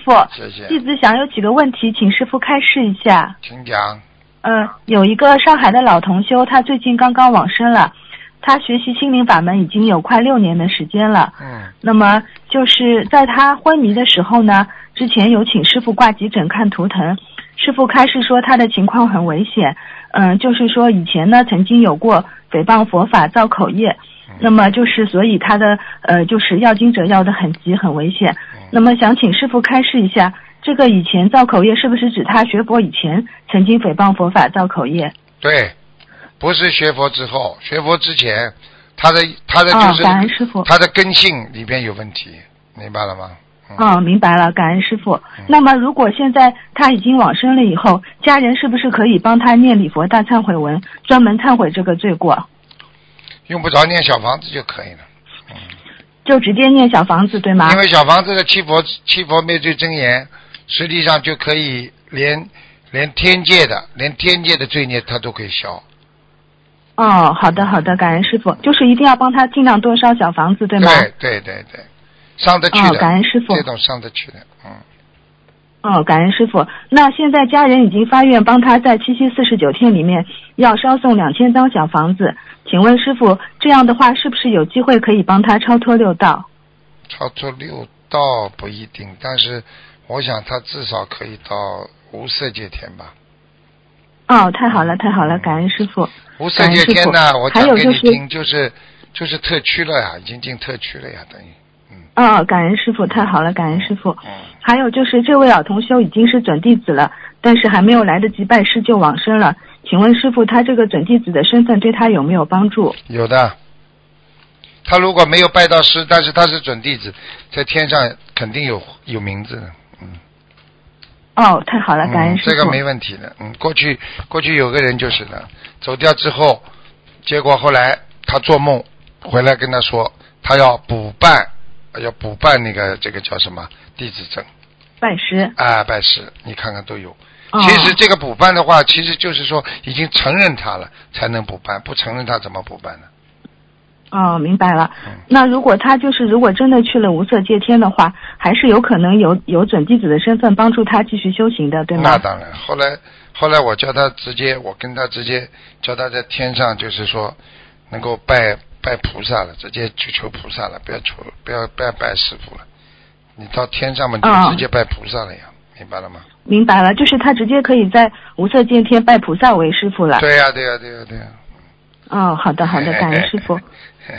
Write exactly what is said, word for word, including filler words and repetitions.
傅。 谢谢。 弟子想有几个问题，请师傅开示一下。 请讲。 呃，有一个上海的老同修，他最近刚刚往生了。他学习心灵法门已经有快六年的时间了。 嗯。 那么就是在他昏迷的时候呢，之前有请师傅挂急诊看图腾，师傅开示说他的情况很危险。嗯、呃，就是说以前呢曾经有过诽谤佛法造口业。那么就是所以他的呃就是要经者要的很急很危险。那么想请师父开示一下，这个以前造口业是不是指他学佛以前曾经诽谤佛法造口业？ 对，不是学佛之后，学佛之前他的他的就是、 哦、感恩师父， 他的根性里边有问题，明白了吗？ 嗯、哦，明白了，感恩师父、嗯、那么如果现在他已经往生了以后，家人是不是可以帮他念礼佛大忏悔文，专门忏悔这个罪过？ 用不着念小房子就可以了，嗯， 就直接念小房子对吗？ 因为小房子的七佛七佛灭罪真言，实际上就可以连连天界的连天界的罪孽他都可以消。 哦，好的好的，感恩师父，就是一定要帮他尽量多烧小房子对吗？ 对对对对，上得去的。 哦，感恩师父， 这种上得去的，嗯。 哦，感恩师父。那现在家人已经发愿帮他在七七四十九天里面要烧送两千张小房子，请问师父，这样的话是不是有机会可以帮他超脱六道？ 超脱六道不一定，但是我想他至少可以到无色界天吧。 哦，太好了太好了，感恩师父。 无色界天呢，我讲给你听， 就是就是特区了呀，已经进特区了呀，等于。 哦，感恩师父，太好了，感恩师父。 嗯。 还有就是这位老同修已经是准弟子了，但是还没有来得及拜师就往生了。请问师父，他这个准弟子的身份对他有没有帮助？ 有的。他如果没有拜到师，但是他是准弟子，在天上肯定有有名字的。嗯。 哦，太好了，感恩师父。 嗯，这个没问题的。嗯，过去过去有个人就是的，走掉之后，结果后来他做梦回来跟他说，他要补办。要补办那个这个叫什么弟子证， 拜师啊，拜师，你看看都有。 哦、 其实这个补办的话，其实就是说已经承认他了才能补办，不承认他怎么补办呢？ 哦，明白了。 嗯、 那如果他就是如果真的去了无色界天的话，还是有可能有有准弟子的身份帮助他继续修行的，对吗？ 那当然。后来后来我叫他直接，我跟他直接叫他在天上，就是说能够拜。拜菩萨了，直接去求菩萨了，不要求，不要不要拜师傅了。你到天上面就直接拜菩萨了呀，哦、明白了吗？ 明白了，就是他直接可以在无色界天拜菩萨为师傅了。 对呀、啊、对呀、啊、对呀、啊、对呀、 啊。哦，好的好的，感恩师傅。